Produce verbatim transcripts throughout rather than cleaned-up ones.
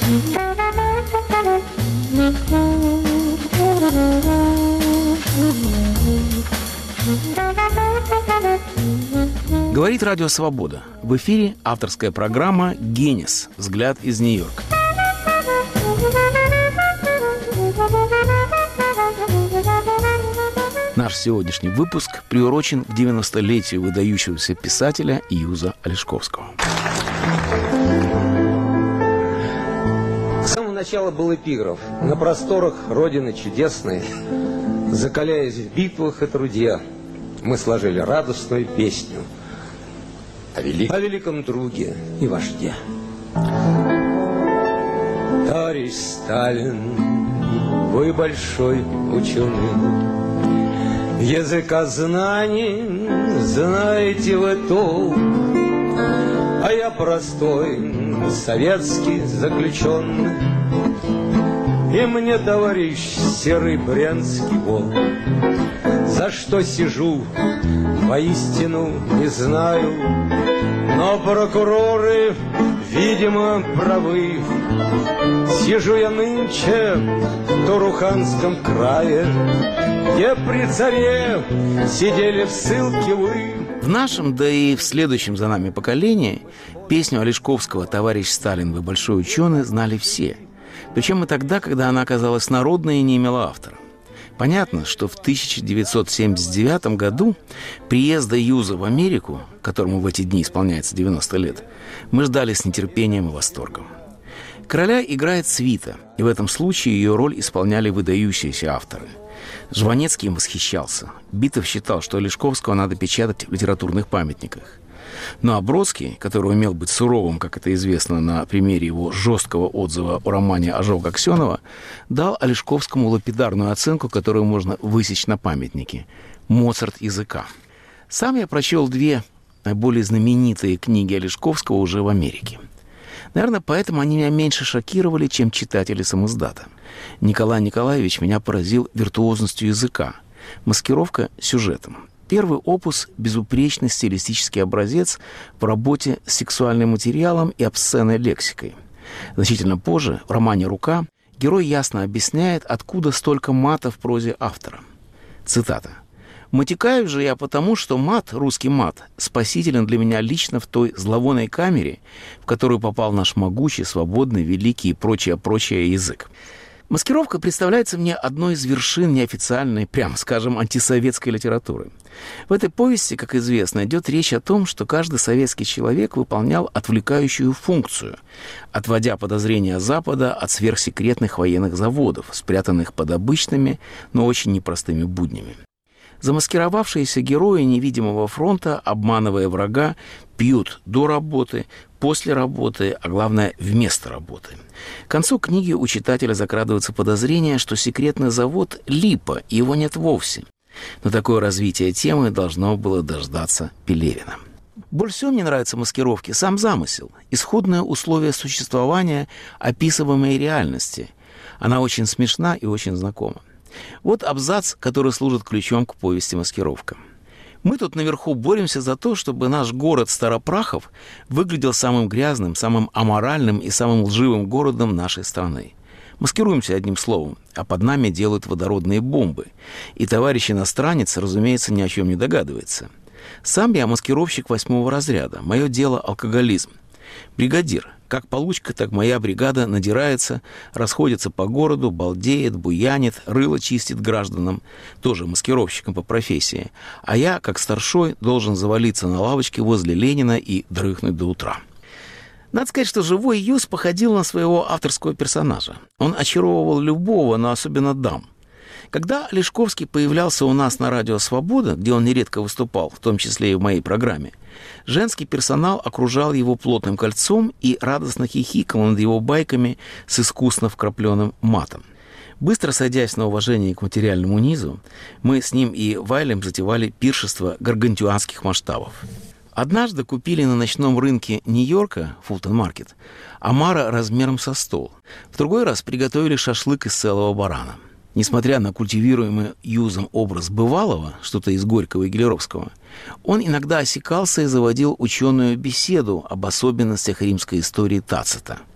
Говорит Радио Свобода. В эфире авторская программа «Генис. Взгляд из Нью-Йорка». Наш сегодняшний выпуск приурочен к девяностолетию выдающегося писателя Юза Олешковского. С самого начала был эпиграф. На просторах Родины чудесной, закаляясь в битвах и труде, мы сложили радостную песню о, вели... о великом друге и вожде. Товарищ Сталин, вы большой ученый, языкознаний знаете вы толк, а я простой советский заключенный, и мне, товарищ, серый брянский волк. За что сижу, воистину не знаю, но прокуроры, видимо, правы. Сижу я нынче в Туруханском крае, где при царе сидели в ссылке вы. В нашем, да и в следующем за нами поколении песню Олешковского «Товарищ Сталин, вы большой ученый» знали все. Причем и тогда, когда она оказалась народной и не имела автора. Понятно, что в тысяча девятьсот семьдесят девятом году приезда Юза в Америку, которому в эти дни исполняется девяносто лет, мы ждали с нетерпением и восторгом. Короля играет свита, и в этом случае ее роль исполняли выдающиеся авторы. Жванецкий им восхищался. Битов считал, что Олешковского надо печатать в литературных памятниках. Ну а Бродский, который умел быть суровым, как это известно на примере его жесткого отзыва о романе «Ожог Аксенова», дал Олешковскому лапидарную оценку, которую можно высечь на памятнике – «Моцарт языка». Сам я прочел две наиболее знаменитые книги Олешковского уже в Америке. Наверное, поэтому они меня меньше шокировали, чем читатели самиздата. Николай Николаевич меня поразил виртуозностью языка, маскировка сюжетом. Первый опус – безупречный стилистический образец в работе с сексуальным материалом и обсценной лексикой. Значительно позже, в романе «Рука», герой ясно объясняет, откуда столько мата в прозе автора. Цитата. «Матекаю же я потому, что мат, русский мат, спасителен для меня лично в той зловонной камере, в которую попал наш могучий, свободный, великий и прочее-прочее язык». Маскировка представляется мне одной из вершин неофициальной, прямо скажем, антисоветской литературы. В этой повести, как известно, идет речь о том, что каждый советский человек выполнял отвлекающую функцию, отводя подозрения Запада от сверхсекретных военных заводов, спрятанных под обычными, но очень непростыми буднями. Замаскировавшиеся герои невидимого фронта, обманывая врага, пьют до работы, после работы, а главное, вместо работы. К концу книги у читателя закрадывается подозрение, что секретный завод – липа, и его нет вовсе. Но такое развитие темы должно было дождаться Пелевина. Больше всего мне нравятся маскировки сам замысел, исходное условие существования описываемой реальности. Она очень смешна и очень знакома. Вот абзац, который служит ключом к повести «Маскировка». Мы тут наверху боремся за то, чтобы наш город Старопрахов выглядел самым грязным, самым аморальным и самым лживым городом нашей страны. Маскируемся одним словом, а под нами делают водородные бомбы. И товарищ иностранец, разумеется, ни о чем не догадывается. Сам я маскировщик восьмого разряда. Мое дело – алкоголизм. Бригадир. Как получка, так моя бригада надирается, расходится по городу, балдеет, буянит, рыло чистит гражданам, тоже маскировщиком по профессии. А я, как старшой, должен завалиться на лавочке возле Ленина и дрыхнуть до утра. Надо сказать, что живой Юз походил на своего авторского персонажа. Он очаровывал любого, но особенно дам. Когда Олешковский появлялся у нас на Радио Свобода, где он нередко выступал, в том числе и в моей программе, женский персонал окружал его плотным кольцом и радостно хихикал над его байками с искусно вкрапленным матом. Быстро сойдясь на уважение к материальному низу, мы с ним и Вайлем затевали пиршество гаргантюанских масштабов. Однажды купили на ночном рынке Нью-Йорка, Фултон-маркет, омара размером со стол. В другой раз приготовили шашлык из целого барана. Несмотря на культивируемый Юзом образ бывалого, что-то из Горького и Гелеровского, он иногда осекался и заводил ученую беседу об особенностях римской истории Тацита.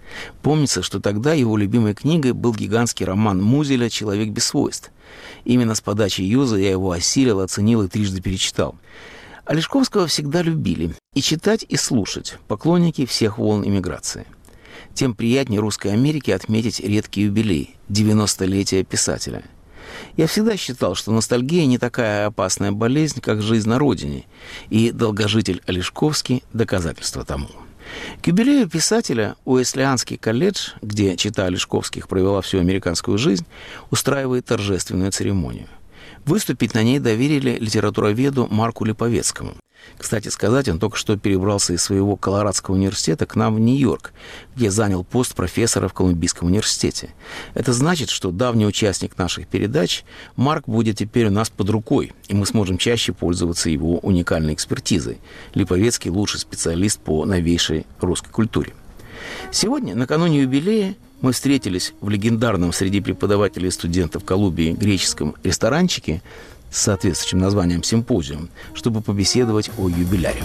Помнится, что тогда его любимой книгой был гигантский роман Музеля «Человек без свойств». Именно с подачи Юза я его осилил, оценил и трижды перечитал. Олешковского всегда любили и читать, и слушать поклонники всех волн эмиграции. Тем приятнее Русской Америке отметить редкий юбилей – девяностолетие писателя. Я всегда считал, что ностальгия не такая опасная болезнь, как жизнь на родине, и долгожитель Олешковский – доказательство тому. К юбилею писателя Уэслианский колледж, где чета Олешковских провела всю американскую жизнь, устраивает торжественную церемонию. Выступить на ней доверили литературоведу Марку Липовецкому. Кстати сказать, он только что перебрался из своего Колорадского университета к нам в Нью-Йорк, где занял пост профессора в Колумбийском университете. Это значит, что давний участник наших передач Марк будет теперь у нас под рукой, и мы сможем чаще пользоваться его уникальной экспертизой. Липовецкий – лучший специалист по новейшей русской культуре. Сегодня, накануне юбилея, мы встретились в легендарном среди преподавателей и студентов Колумбии греческом ресторанчике с соответствующим названием «Симпозиум», чтобы побеседовать о юбиляре.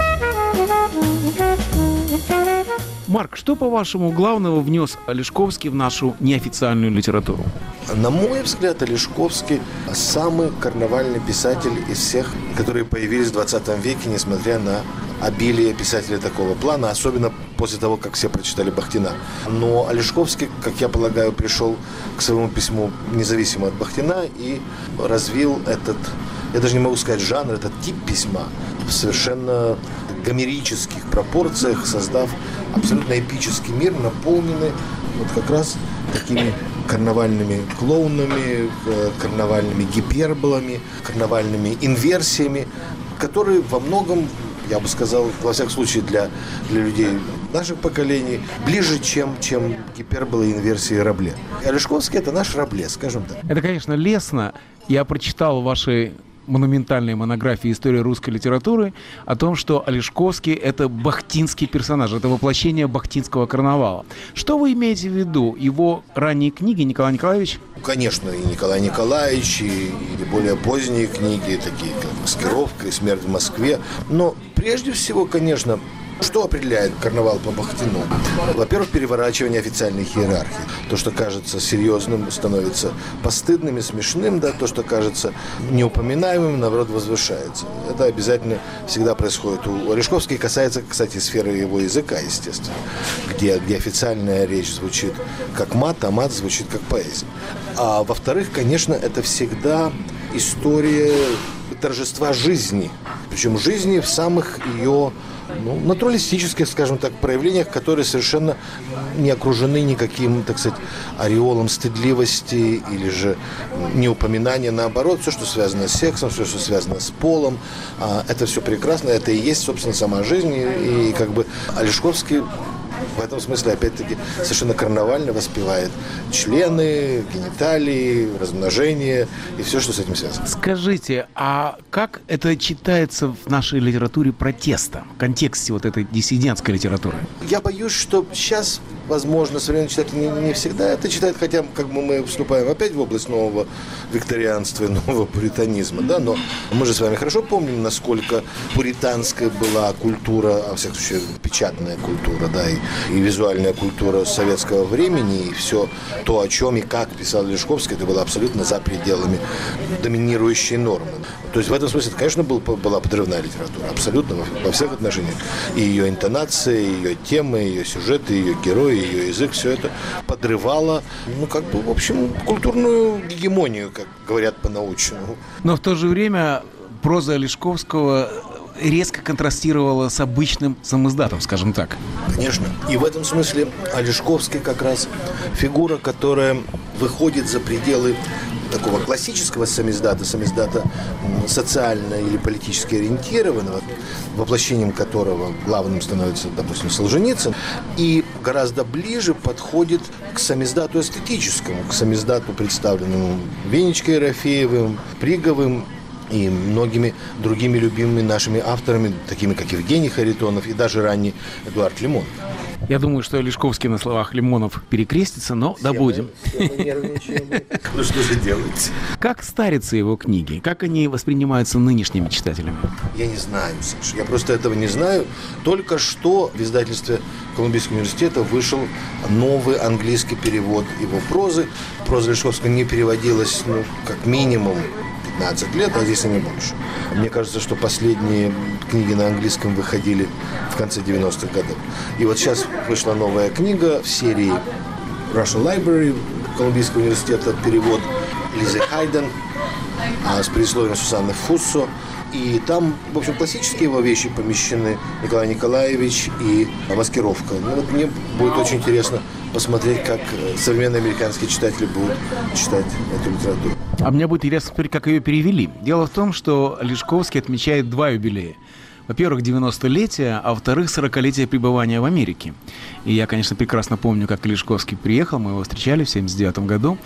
Марк, что, по-вашему, главного внес Олешковский в нашу неофициальную литературу? На мой взгляд, Олешковский самый карнавальный писатель из всех, которые появились в двадцатом веке, несмотря на обилие писателей такого плана, особенно после того, как все прочитали Бахтина. Но Олешковский, как я полагаю, пришел к своему письму независимо от Бахтина и развил этот, я даже не могу сказать жанр, этот тип письма в совершенно гомерических пропорциях, создав абсолютно эпический мир, наполненный вот как раз такими карнавальными клоунами, карнавальными гиперболами, карнавальными инверсиями, которые во многом, я бы сказал, во всяком случае для, для людей наших поколений, ближе, чем, чем гиперболы, инверсии и Рабле. И Олешковский – это наш Рабле, скажем так. Это, конечно, лестно. Я прочитал ваши монументальной монографии «История русской литературы» о том, что Олешковский – это бахтинский персонаж, это воплощение бахтинского карнавала. Что вы имеете в виду? Его ранние книги Николай Николаевич? Конечно, и Николай Николаевич, и, и более поздние книги, такие как «Маскировка» и «Смерть в Москве». Но прежде всего, конечно, что определяет карнавал по Бахтину? Во-первых, переворачивание официальной иерархии. То, что кажется серьезным, становится постыдным и смешным, да, то, что кажется неупоминаемым, наоборот, возвышается. Это обязательно всегда происходит. У Олешковского касается, кстати, сферы его языка, естественно, где, где официальная речь звучит как мат, а мат звучит как поэзия. А во-вторых, конечно, это всегда история торжества жизни. Причем жизни в самых ее ну, натуралистических, скажем так, проявлениях, которые совершенно не окружены никаким, так сказать, ореолом стыдливости или же неупоминания. Наоборот, все, что связано с сексом, все, что связано с полом, это все прекрасно, это и есть, собственно, сама жизнь. И, и как бы Олешковский в этом смысле, опять-таки, совершенно карнавально воспевает члены, гениталии, размножение и все, что с этим связано. Скажите, а как это читается в нашей литературе протеста, в контексте вот этой диссидентской литературы? Я боюсь, что сейчас, возможно, современный читатель не, не всегда это читает, хотя как бы мы вступаем опять в область нового викторианства и нового пуританизма, да, но мы же с вами хорошо помним, насколько пуританская была культура, а во всяком случае печатная культура, да, и и визуальная культура советского времени, и все то, о чем и как писал Олешковский, это было абсолютно за пределами доминирующей нормы. То есть в этом смысле, это, конечно, был, была подрывная литература, абсолютно во, во всех отношениях. И ее интонация, и ее темы, и ее сюжеты, и ее герои, и ее язык, все это подрывало, ну, как бы, в общем, культурную гегемонию, как говорят по-научному. Но в то же время проза Олешковского резко контрастировала с обычным самиздатом, скажем так. Конечно. И в этом смысле Олешковский как раз фигура, которая выходит за пределы такого классического самиздата, самиздата социально или политически ориентированного, воплощением которого главным становится, допустим, Солженицын, и гораздо ближе подходит к самиздату эстетическому, к самиздату, представленному Венечкой Ерофеевым, Приговым, и многими другими любимыми нашими авторами, такими как Евгений Харитонов и даже ранний Эдуард Лимон. Я думаю, что Олешковский на словах Лимонов перекрестится, но все добудем. Мы, все мы нервничаем. Ну что же делать? Как старятся его книги? Как они воспринимаются нынешними читателями? Я не знаю, Саша. Я просто этого не знаю. Только что в издательстве Колумбийского университета вышел новый английский перевод его прозы. Проза Олешковского не переводилась, ну, как минимум пятнадцать лет, а здесь и не больше. Мне кажется, что последние книги на английском выходили в конце девяностых годов. И вот сейчас вышла новая книга в серии Russian Library Колумбийского университета, перевод Лизы Хайден с предисловием Сусанны Фуссо. И там, в общем, классические его вещи помещены: Николай Николаевич и маскировка. Ну, вот мне будет очень интересно посмотреть, как современные американские читатели будут читать эту литературу. А мне будет интересно посмотреть, как ее перевели. Дело в том, что Олешковский отмечает два юбилея. Во-первых, девяностолетие, а во-вторых, сорокалетие пребывания в Америке. И я, конечно, прекрасно помню, как Олешковский приехал, мы его встречали в семьдесят девятом году,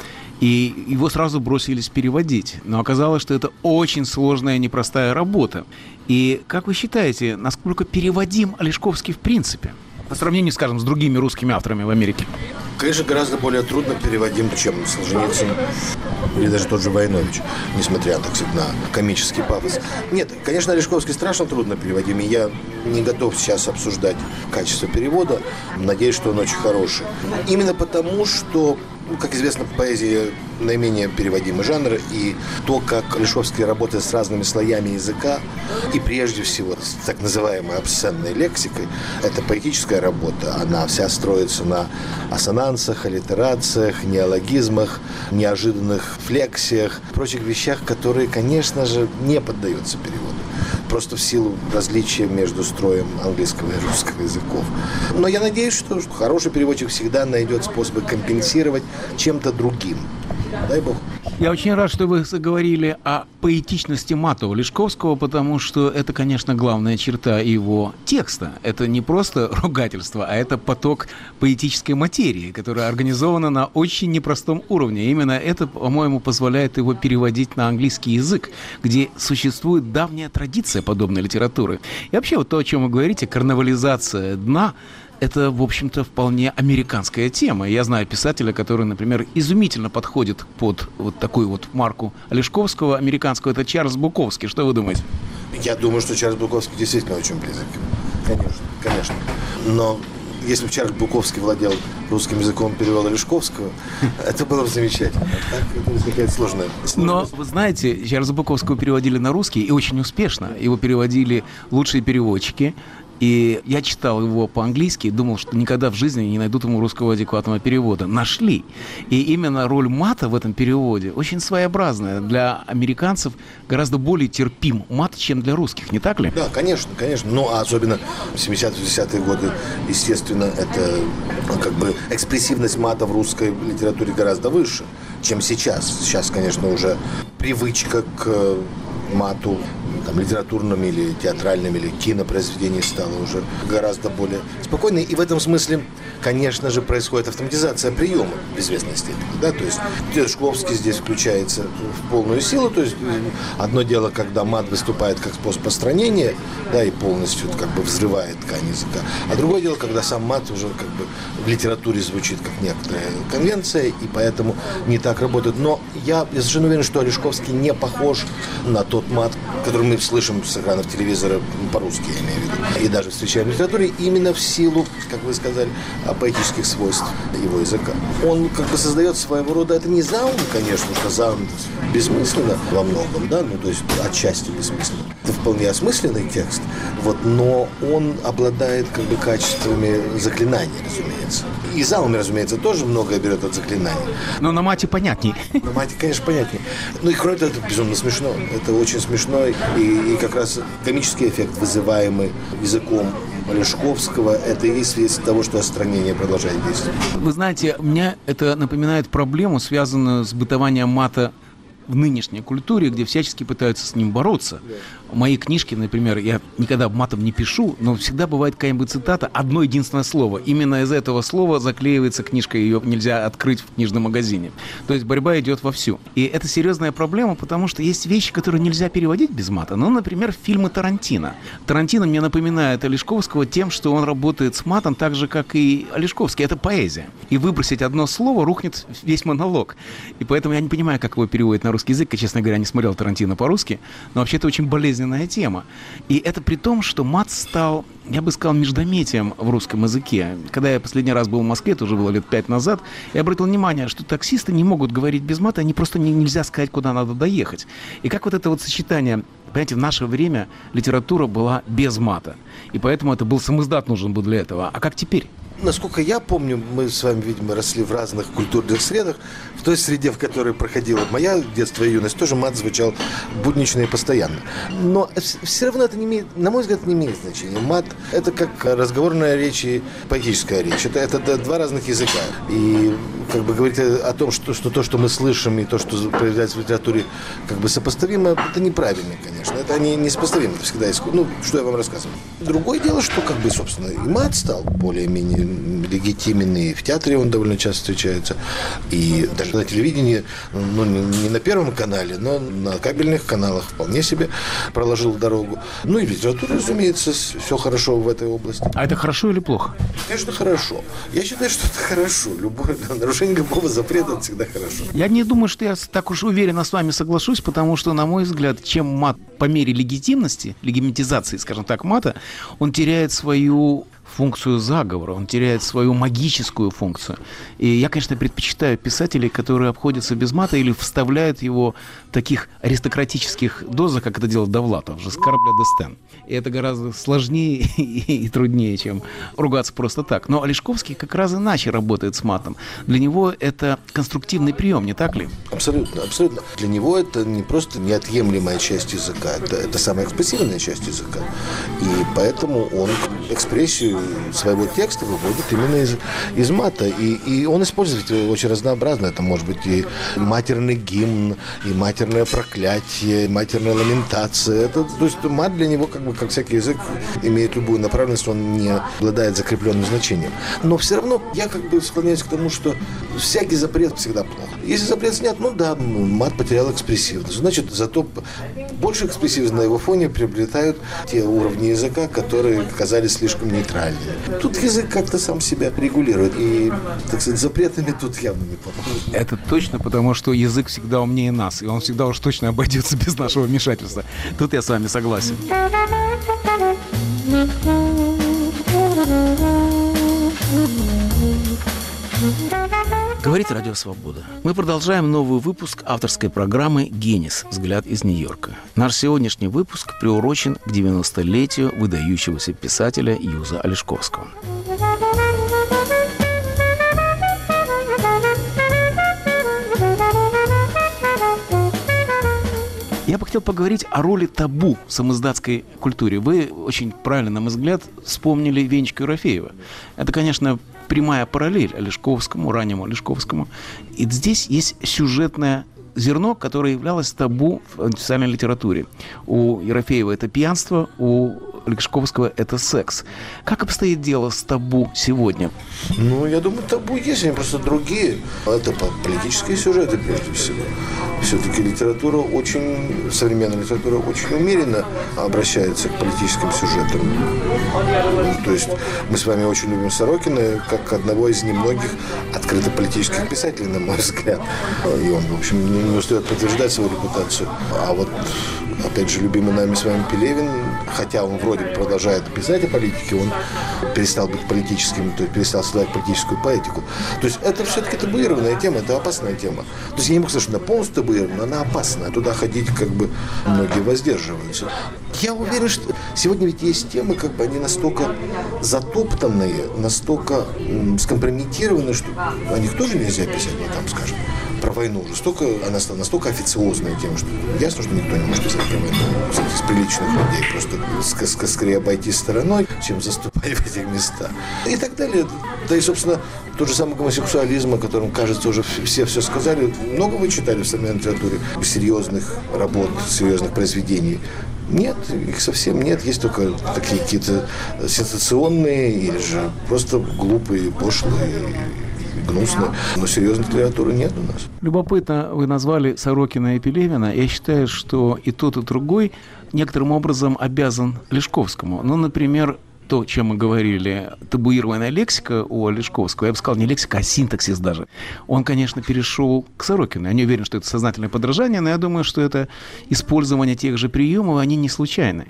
и его сразу бросились переводить. Но оказалось, что это очень сложная, непростая работа. И как вы считаете, насколько переводим Олешковский в принципе? По сравнению, скажем, с другими русскими авторами в Америке. Конечно, гораздо более трудно переводим, чем Солженицын или даже тот же Войнович, несмотря, так сказать, на комический пафос. Нет, конечно, Олешковский страшно трудно переводим, и я не готов сейчас обсуждать качество перевода. Надеюсь, что он очень хороший. Именно потому, что, ну, как известно, поэзия наименее переводимый жанр, и то, как Олешковский работает с разными слоями языка, и прежде всего с так называемой обсценной лексикой, это поэтическая работа, она вся строится на ассонансах, аллитерациях, неологизмах, неожиданных флексиях, прочих вещах, которые, конечно же, не поддаются переводу. Просто в силу различия между строем английского и русского языков. Но я надеюсь, что хороший переводчик всегда найдет способы компенсировать чем-то другим. Дай бог. Я очень рад, что вы заговорили о поэтичности мата Олешковского, потому что это, конечно, главная черта его текста. Это не просто ругательство, а это поток поэтической материи, которая организована на очень непростом уровне. Именно это, по-моему, позволяет его переводить на английский язык, где существует давняя традиция подобной литературы. И вообще вот то, о чем вы говорите, карнавализация дна, это, в общем-то, вполне американская тема. Я знаю писателя, который, например, изумительно подходит под вот такую вот марку Олешковского, американского. Это Чарльз Буковский. Что вы думаете? Я думаю, что Чарльз Буковский действительно очень близок. Конечно, конечно. Но если бы Чарльз Буковский владел русским языком, перевел Олешковского, это было бы замечательно. Так, это возникает сложная. Но, вы знаете, Чарльза Буковского переводили на русский, и очень успешно. Его переводили лучшие переводчики. И я читал его по-английски и думал, что никогда в жизни не найдут ему русского адекватного перевода. Нашли. И именно роль мата в этом переводе очень своеобразная. Для американцев гораздо более терпим мат, чем для русских, не так ли? Да, конечно, конечно. Ну, а особенно в семидесятые годы, естественно, это как бы экспрессивность мата в русской литературе гораздо выше, чем сейчас. Сейчас, конечно, уже привычка к мату, там, литературным или театральным или кинопроизведением стало уже гораздо более спокойной. И в этом смысле, конечно же, происходит автоматизация приема в известной степени. Да? То есть Олешковский здесь включается в полную силу. То есть одно дело, когда мат выступает как способ постранения, да, и полностью как бы взрывает ткань языка. А другое дело, когда сам мат уже как бы в литературе звучит как некоторая конвенция, и поэтому не так работает. Но я, я совершенно уверен, что Олешковский не похож на тот мат, который мы слышим с экранов телевизора по-русски, я имею в виду, и даже встречаем в литературе, именно в силу, как вы сказали, поэтических свойств его языка. Он как бы создает своего рода, это не заум, конечно, что заум бессмысленно во многом, да, ну то есть отчасти бессмысленно. Это вполне осмысленный текст, вот, но он обладает как бы качествами заклинаний, разумеется. И заум, разумеется, тоже многое берет от заклинаний. Но на мате понятней. На мате, конечно, понятнее. Ну и кроме того, это безумно смешно. Это очень смешно. И, и как раз комический эффект, вызываемый языком Олешковского, это и есть следствие того, что остранение продолжает действовать. Вы знаете, мне это напоминает проблему, связанную с бытованием мата в нынешней культуре, где всячески пытаются с ним бороться. Мои книжки, например, я никогда матом не пишу, но всегда бывает какая-нибудь цитата, одно единственное слово. Именно из этого слова заклеивается книжка, ее нельзя открыть в книжном магазине. То есть борьба идет вовсю. И это серьезная проблема, потому что есть вещи, которые нельзя переводить без мата. Ну, например, фильмы Тарантино. Тарантино мне напоминает Олешковского тем, что он работает с матом так же, как и Олешковский. Это поэзия. И выбросить одно слово, рухнет весь монолог. И поэтому я не понимаю, как его переводят на русский язык. Я, честно говоря, не смотрел Тарантино по-русски. Но вообще это очень болезненная тема. И это при том, что мат стал, я бы сказал, междометием в русском языке. Когда я последний раз был в Москве, это уже было лет пять назад, я обратил внимание, что таксисты не могут говорить без мата, они просто не, нельзя сказать, куда надо доехать. И как вот это вот сочетание, понимаете, в наше время литература была без мата. И поэтому это был самиздат нужен был для этого. А как теперь? Насколько я помню, мы с вами, видимо, росли в разных культурных средах. В той среде, в которой проходило мое детство и юность, тоже мат звучал буднично и постоянно. Но все равно это не имеет, на мой взгляд, не имеет значения. Мат – это как разговорная речь и поэтическая речь. Это, это два разных языка. И как бы говорить о том, что, что то, что мы слышим, и то, что проявляется в литературе, как бы сопоставимо, это неправильно, конечно. Это не, не сопоставимо. Это всегда искусство. Ну, что я вам рассказываю. Другое дело, что, как бы, собственно, и мат стал более-менее легитименный. В театре он довольно часто встречается. И даже на телевидении, ну, не на Первом канале, но на кабельных каналах вполне себе проложил дорогу. Ну и литература, разумеется, все хорошо в этой области. А это хорошо или плохо? Конечно, хорошо. Я считаю, что это хорошо. Любое нарушение любого запрета – это всегда хорошо. Я не думаю, что я так уж уверенно с вами соглашусь, потому что, на мой взгляд, чем мат по мере легитимности, легитимизации, скажем так, мата, он теряет свою функцию заговора, он теряет свою магическую функцию. И я, конечно, предпочитаю писателей, которые обходятся без мата или вставляют его в таких аристократических дозах, как это делал Довлатов, же «Скарбля де Стен». И это гораздо сложнее и труднее, чем ругаться просто так. Но Олешковский как раз иначе работает с матом. Для него это конструктивный прием, не так ли? Абсолютно, абсолютно. Для него это не просто неотъемлемая часть языка, это, это самая экспрессивная часть языка. И поэтому он экспрессию своего текста выводит именно из, из мата. И, и он использует его очень разнообразно. Это может быть и матерный гимн, и матерное проклятие, и матерная ламентация. Это, то есть мат для него, как бы, как всякий язык, имеет любую направленность, он не обладает закрепленным значением. Но все равно я как бы склоняюсь к тому, что всякий запрет всегда плохо. Если запрет снят, ну да, мат потерял экспрессивность. Значит, зато больше экспрессивности на его фоне приобретают те уровни языка, которые казались слишком нейтральными. Тут язык как-то сам себя регулирует. И, так сказать, запретами тут явно не поможет. Это точно, потому что язык всегда умнее нас, и он всегда уж точно обойдется без нашего вмешательства. Тут я с вами согласен. Говорит Радио Свобода. Мы продолжаем новый выпуск авторской программы «Генис. Взгляд из Нью-Йорка». Наш сегодняшний выпуск приурочен к девяностолетию выдающегося писателя Юза Олешковского. Я бы хотел поговорить о роли табу в самиздатской культуре. Вы очень правильно, на мой взгляд, вспомнили Венечку Ерофеева. Это, конечно, прямая параллель Олешковскому, раннему Олешковскому. И здесь есть сюжетное зерно, которое являлось табу в официальной литературе. У Ерофеева это пьянство, у Олешковского это секс. Как обстоит дело с табу сегодня? Ну, я думаю, табу есть, они просто другие. Это политические сюжеты, прежде всего. Все-таки литература очень, современная литература очень умеренно обращается к политическим сюжетам. То есть мы с вами очень любим Сорокина, как одного из немногих открыто политических писателей, на мой взгляд. И он, в общем, не, не устает подтверждать свою репутацию. А вот, опять же, любимый нами с вами Пелевин, хотя он вроде бы продолжает писать о политике, он перестал быть политическим, то есть перестал создавать политическую поэтику. То есть это все-таки табуированная тема, это опасная тема. То есть я не могу сказать, что она полностью табуирована, она опасная. Туда ходить как бы многие воздерживаются. Я уверен, что сегодня ведь есть темы, как бы они настолько затоптанные, настолько м, скомпрометированы, что о них тоже нельзя писать, ну, там, скажем, про войну. Жестоко, она стала настолько официозная тема, что ясно, что никто не может писать про войну. Кстати, с приличных людей просто скорее обойти стороной, чем заступать в этих местах. И так далее. Да и, собственно, тот же самый гомосексуализм, о котором, кажется, уже все все сказали. Много вы читали в современной литературе серьезных работ, серьезных произведений Нет, их совсем нет. Есть только такие какие-то сенсационные или же просто глупые, пошлые, гнусные. Но серьезной литературы нет у нас. Любопытно, вы назвали Сорокина и Пелевина. Я считаю, что и тот, и другой некоторым образом обязан Лешковскому. Ну, например, то, чем мы говорили, табуированная лексика у Лешковского, я бы сказал, не лексика, а синтаксис даже. Он, конечно, перешел к Сорокину. Я не уверен, что это сознательное подражание, но я думаю, что это использование тех же приемов, они не случайны.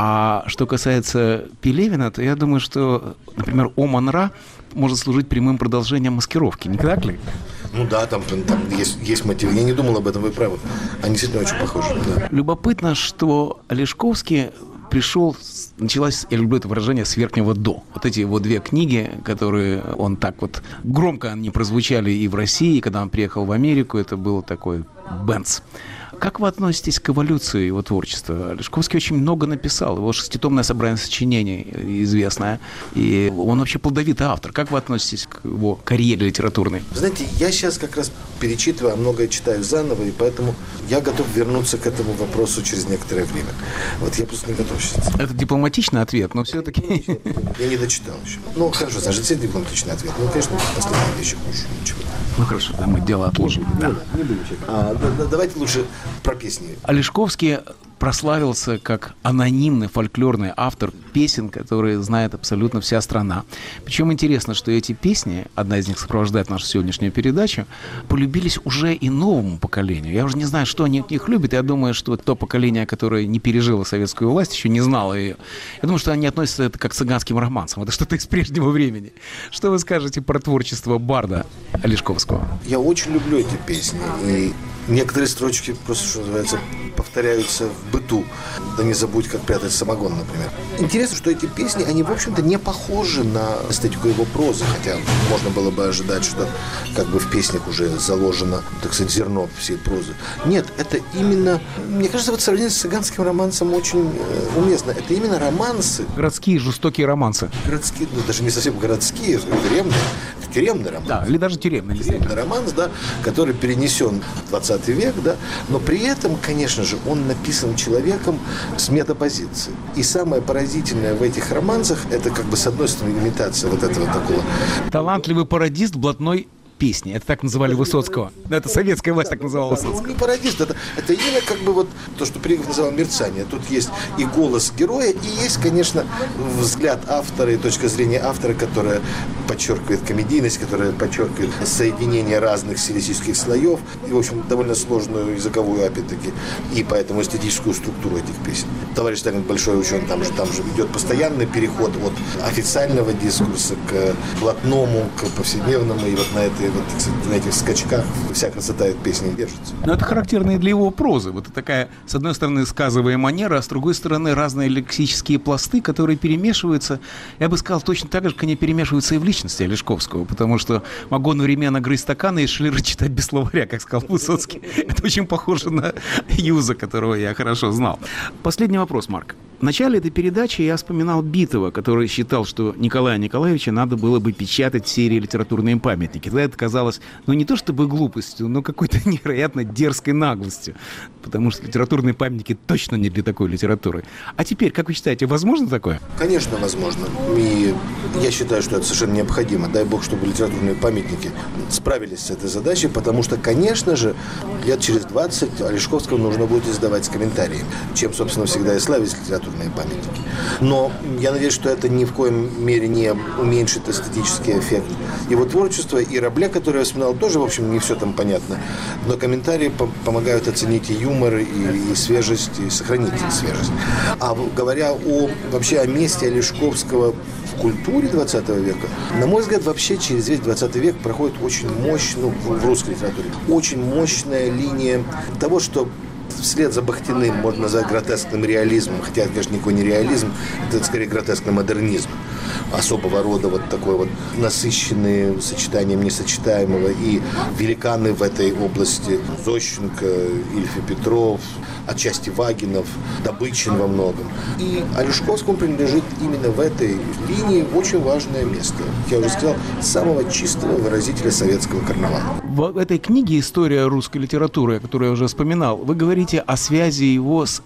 А что касается Пелевина, то я думаю, что, например, Оман-Ра может служить прямым продолжением маскировки, не так ли? Ну да, там, там есть, есть мотив. Я не думал об этом, вы правы. Они действительно очень похожи. Да. Любопытно, что Лешковский пришел, началась, я люблю это выражение, с верхнего до. Вот эти его две книги, которые он так вот громко они прозвучали и в России, и когда он приехал в Америку, это был такой бенц. Как вы относитесь к эволюции его творчества? Лешковский очень много написал. Его шеститомное собрание сочинений известное. И он вообще плодовитый автор. Как вы относитесь к его карьере литературной? Знаете, я сейчас как раз перечитываю, а многое читаю заново, и поэтому я готов вернуться к этому вопросу через некоторое время. Вот я просто не готов сейчас. Это дипломатичный ответ, но все-таки... Я не дочитал еще. Ну, хорошо, значит, это дипломатичный ответ. Ну, конечно, последние вещи хуже. Ничего. Ну, хорошо, да, мы дело отложим. Да. Не будем читать. А, да, да, давайте лучше про песни. А Лешковский прославился как анонимный фольклорный автор песен, которые знает абсолютно вся страна. Причем интересно, что эти песни, одна из них сопровождает нашу сегодняшнюю передачу, полюбились уже и новому поколению. Я уже не знаю, что они от них любят. Я думаю, что то поколение, которое не пережило советскую власть, еще не знало ее. Я думаю, что они относятся это как к цыганским романсам. Это что-то из прежнего времени. Что вы скажете про творчество барда Лешковского? Я очень люблю эти песни. И некоторые строчки просто, что называется, повторяются в быту. Да не забудь, как прятать самогон, например. Интересно, что эти песни, они, в общем-то, не похожи на эстетику его прозы, хотя можно было бы ожидать, что как бы в песнях уже заложено, так сказать, зерно всей прозы. Нет, это именно, мне кажется, вот сравнение с цыганским романсом очень э, уместно. Это именно романсы. Городские жестокие романсы. Городские, ну даже не совсем городские, тюремные. Тюремный романс. Да, или даже тюремный. Тюремный романс, да, который перенесен в двадцатый век, да, но при этом, конечно же, он написан человеком с метапозицией. И самое поразительное в этих романсах, это как бы с одной стороны имитация вот этого такого. Талантливый пародист блатной песни. Это так называли Высоцкого. Это советская власть так называла Высоцкого. Он не пародист, это, это именно как бы вот то, что Пригов называл мерцание. Тут есть и голос героя, и есть, конечно, взгляд автора и точка зрения автора, которая подчеркивает комедийность, которая подчеркивает соединение разных стилистических слоев и, в общем, довольно сложную языковую, опять-таки, и поэтому эстетическую структуру этих песен. Товарищ Сталин большой ученый, там же, там же идет постоянный переход от официального дискурса к блатному, к повседневному, и вот на этой вот, так сказать, на этих скачках вся красота этой песни держится. Но это характерно и для его прозы. Вот такая, с одной стороны, сказовая манера, а с другой стороны, разные лексические пласты, которые перемешиваются, я бы сказал, точно так же, как они перемешиваются и в личности Лешковского, потому что могу одновременно грызть стаканы и Шлера читать без словаря, как сказал Высоцкий. Это очень похоже на Юза, которого я хорошо знал. Последний вопрос, Марк. В начале этой передачи я вспоминал Битова, который считал, что Николая Николаевича надо было бы печатать в серии «Литературные памятники». Тогда это казалось, ну, не то чтобы глупостью, но какой-то невероятно дерзкой наглостью, потому что литературные памятники точно не для такой литературы. А теперь, как вы считаете, возможно такое? Конечно, возможно. И я считаю, что это совершенно необходимо. Дай бог, чтобы литературные памятники справились с этой задачей, потому что, конечно же, лет через двадцать Лешковского нужно будет издавать с комментариями, чем, собственно, всегда и славились литературные памятники. Но я надеюсь, что это ни в коем мере не уменьшит эстетический эффект его творчества. И Рабле, который я вспоминал, тоже, в общем, не все там понятно. Но комментарии по- помогают оценить и юмор, и, и свежесть, и сохранить свежесть. А говоря о, вообще о месте Лешковского в культуре двадцатого века, на мой взгляд, вообще через весь двадцатый век проходит очень мощная, ну, в русской литературе, очень мощная линия того, что вслед за Бахтиным можно назвать гротескным реализмом, хотя это, конечно, никакой не реализм, это скорее гротескный модернизм. Особого рода вот такой вот насыщенный сочетанием несочетаемого, и великаны в этой области Зощенко, Ильф и Петров, отчасти Вагинов, Добычин во многом. И Лешковскому принадлежит именно в этой линии очень важное место. Я уже сказал, самого чистого выразителя советского карнавала. В этой книге «История русской литературы», которую я уже вспоминал, вы говорите о связи его с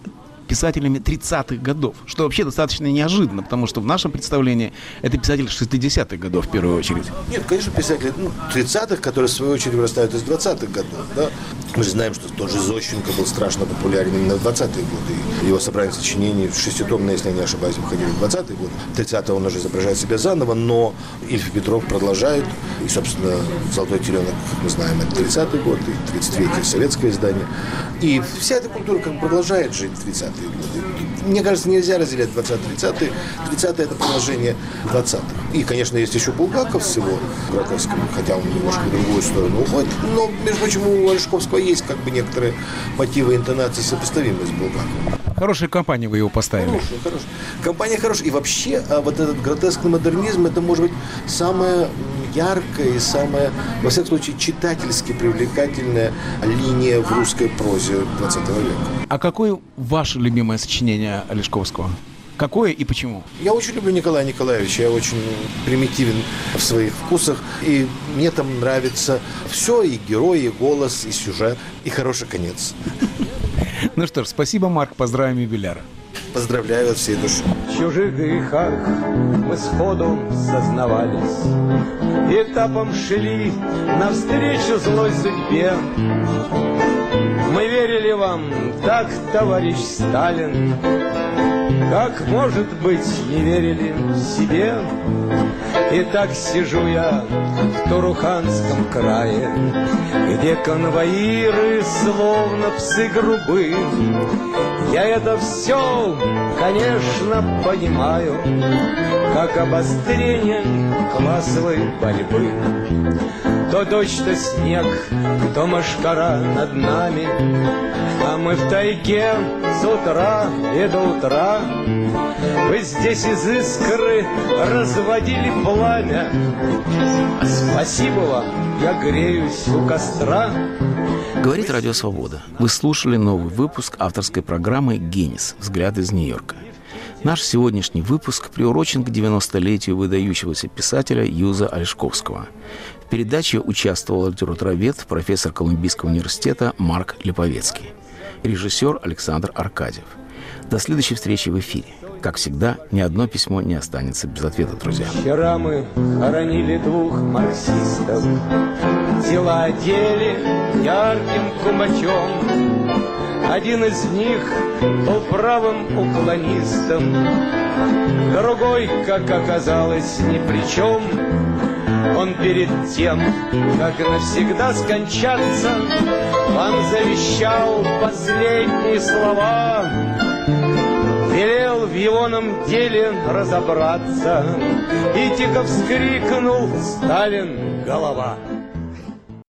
писателями тридцатых годов, что вообще достаточно неожиданно, потому что в нашем представлении это писатели шестидесятых годов в первую очередь. Нет, конечно, писатели ну, тридцатых, которые в свою очередь вырастают из двадцатых годов. Да? Мы же знаем, что тот же Зощенко был страшно популярен именно в двадцатые годы. Его собрание сочинений шеститомные, если я не ошибаюсь, выходили в двадцатые годы. В тридцатые он уже изображает себя заново, но Ильф и Петров продолжают. И, собственно, «Золотой теленок», как мы знаем, это тридцатый год, и тридцать третий советское издание. И вся эта культура как бы продолжает жить в тридцатые годы. Мне кажется, нельзя разделять двадцатые-тридцатые. тридцатые – это продолжение двадцатых. И, конечно, есть еще Булгаков с его гротеском, хотя он немножко в другую сторону уходит. Но, между прочим, у Олешковского есть как бы некоторые мотивы интонации, сопоставимые с Булгаковым. Хорошая компания вы его поставили. Хорошая, хорошая. Компания хорошая. И вообще, вот этот гротескный модернизм, это, может быть, самая яркая и самая, во всяком случае, читательски привлекательная линия в русской прозе двадцатого века. А какое ваше любимое сочинение Олешковского? Какое и почему? Я очень люблю Николая Николаевича, я очень примитивен в своих вкусах, и мне там нравится все, и герой, и голос, и сюжет, и хороший конец. Ну что ж, спасибо, Марк, поздравим юбиляра. Поздравляю от всей души. В чужих грехах мы сходу сознавались, этапом шли навстречу злой судьбе. Мы верили вам, так, товарищ Сталин, как, может быть, не верили себе. И так сижу я в Туруханском крае, где конвоиры, словно псы грубы. Я это все, конечно, понимаю, как обострение классовой борьбы. То дождь, то снег, то мошкара над нами, а мы в тайге с утра и до утра. Вы здесь из искры разводили пламя. Спасибо вам, я греюсь у костра. Говорит Радио Свобода. Вы слушали новый выпуск авторской программы «Генис. Взгляд из Нью-Йорка». Наш сегодняшний выпуск приурочен к девяностолетию выдающегося писателя Юза Олешковского. В передаче участвовал литературовед, профессор Колумбийского университета Марк Липовецкий, режиссер Александр Аркадьев. До следующей встречи в эфире. Как всегда, ни одно письмо не останется без ответа, друзья. Вчера мы хоронили двух марксистов, тела одели ярким кумачом. Один из них был правым уклонистом, другой, как оказалось, ни при чем. Он перед тем, как навсегда скончаться, вам завещал последние слова. Велел в егоном деле разобраться, и тихо вскрикнул: «Сталин, голова!»